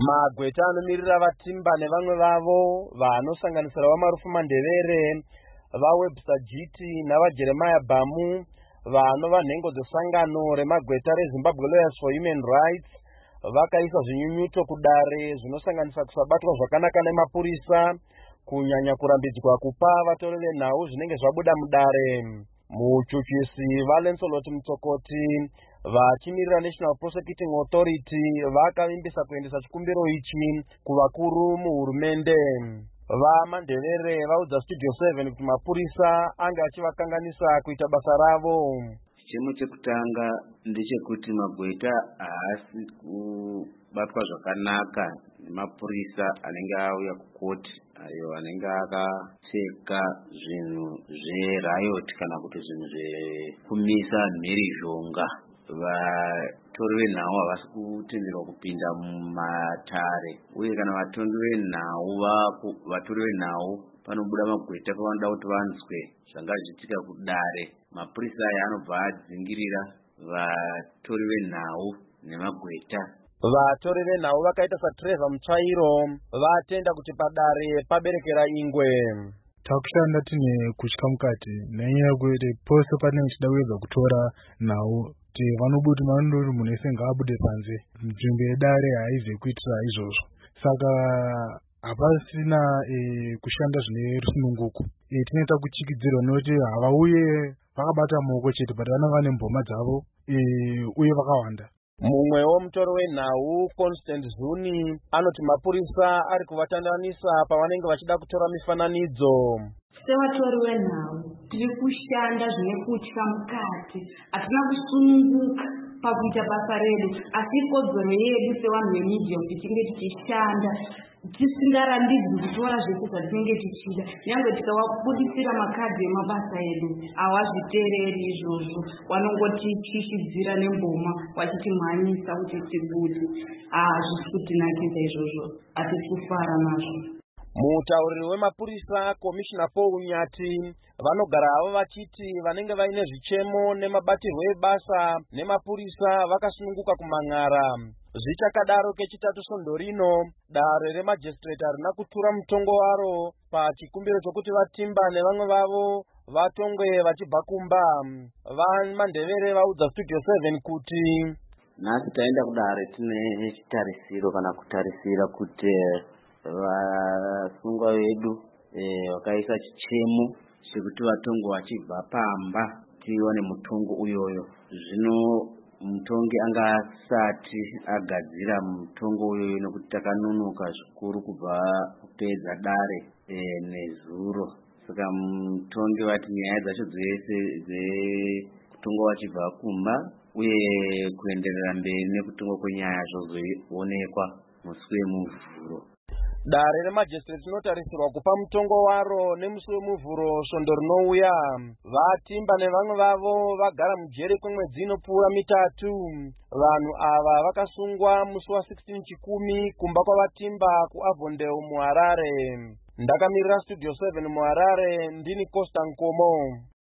Magweta anomirira vatimba nevamwe vavo vanosanganisira vaMarufu Mandevere, vaWebster Giti navaJeremiah Bamu vanova nhengo dzesangano remagweta reZimbabwe Lawyers for Human Rights vakaisa zvinyunyuto kudare zvinosanganisa kusabatwa zvakanaka nemapurisa, kunyanya kurambidzwa kupa vatori venhau zvinenge zvabuda mudare. Muchuchisi Valensolot Mutsokoti vachimirira National Prosecuting Authority vakavimbisa kuendesa chikumbiro ichi kuvakuru muhurumende. VaMandevere vaudza Studio 7 kuti mapurisa anga achivakanganisa kuita basa ravo. Chimo chekutanga ndechekuti magweta haasi kubatwa zvakanaka nemapurisa anenge auya kukoti, ayo anenge akapfeka zvinhu zverayot kana kuti zvinhu zvekumisa mhirizhonga. Vatori venhau havasi kutenderwa kupinda mumatare, uye kana vatori venhau panobuda magweta pavanoda kuti vanzwe zvanga zvichiitika kudare, mapurisa aya anobva adzingirira vatori venhau nemagweta. Vatori venhau vakaita saTrevor Mutsvairo vatenda kuti padare paberekera ingwe. Takushanda tine kutya mukati nenyaya yekuti pose panenge chida kuedza kutora nhau kuti vanobuti manondoti munhu ese ngaabude panze, nzvimbo yedare haizi kuitira izvozvo. Saka hapasina kushanda zvine rusununguko. Tinoita kuchikidzirwa nekuti havauye vakabata maoko chete, but vanenge vane mboma dzavo uye vakawanda. Mumwewo mutori wenhau Constant Zuni anoti mapurisa ari kuvatandanisa pavanenge vachida kutora mifananidzo. Sevatori venhau tiri kushanda zvine kutya mukati, hatina kusununguka pakuita basa redu, asi ikodzero yedu sevanhu vemedia kuti tinge tichishanda tisingarambidzwi kutora zvese zvatinenge tichida. Nyange tikavabudisira makadhi emabasa edu havazviteereri izvozvo, vanongotityishidzira nemboma vachitimhanyisa kuti tibude. Hazvisi kutinakidza izvozvo, hatisi kufara nazvo. Mutauriri wemapurisa Komishina Paul Nyati vanogara havo vachiti vanenge vaine zvichemo nemabatirwo ebasa nemapurisa vakasununguka kumang'ara. Zvichakadaro kechitatu Svondo rino, dare remajistrate harina kutura mutongo waro pachikumbiro chokuti vatimba nevamwe vavo vatongwe vachibva kumba. VaMandevere vaudza Studio 7 kuti nhasi taenda kudare tine chitarisiro kana kutarisira kuti vasungwa vedu vakaisa chichemo chekuti vatongwe vachibva pamba tiwane mutongo uyoyo. Zvino mutongi anga asati agadzira mutongo uyoyo nekuti takanonoka zvikuru kubva kupedza dare nezuro. Saka mutongi vati nyaya dzacho dzese dzekutongwa vachibva kumba uye kuenderera mberi nekutongwa kwenyaya zvozoonekwa musi wemuvhuro. Dare remajistrate rinotarisirwa kupa mutongo waro nemusi wemuvhuro Svondo rinouya. Vatimba nevamwe vavo vagara mujeri kwemwedzi inopfuura mitatu. Vanhu ava vakasungwa musi wa16 Chikumi kumba kwavatimba kuAvondale muHarare. Ndakamirira Studio 7 muHarare ndini Costa Nkomo.